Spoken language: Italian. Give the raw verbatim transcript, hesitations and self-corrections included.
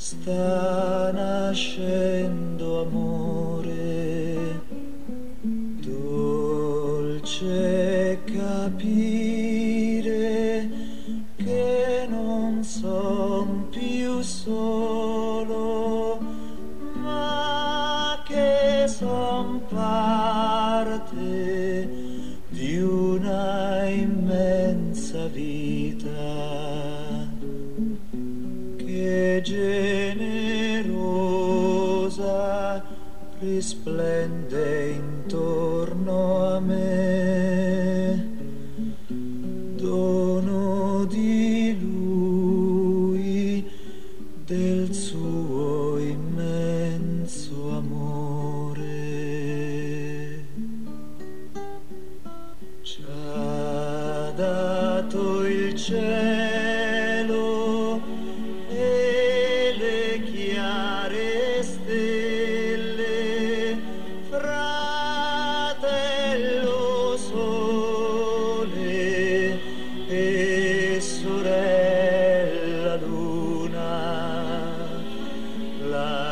sta nascendo amore, dolce capire che non son più solo, ma che son parte di una immensa vita che generosa risplende intorno a me, dono di lui, del suo immenso amore. Ci ha dato il cielo e le chiare stelle, fratello sole e sorella luna, la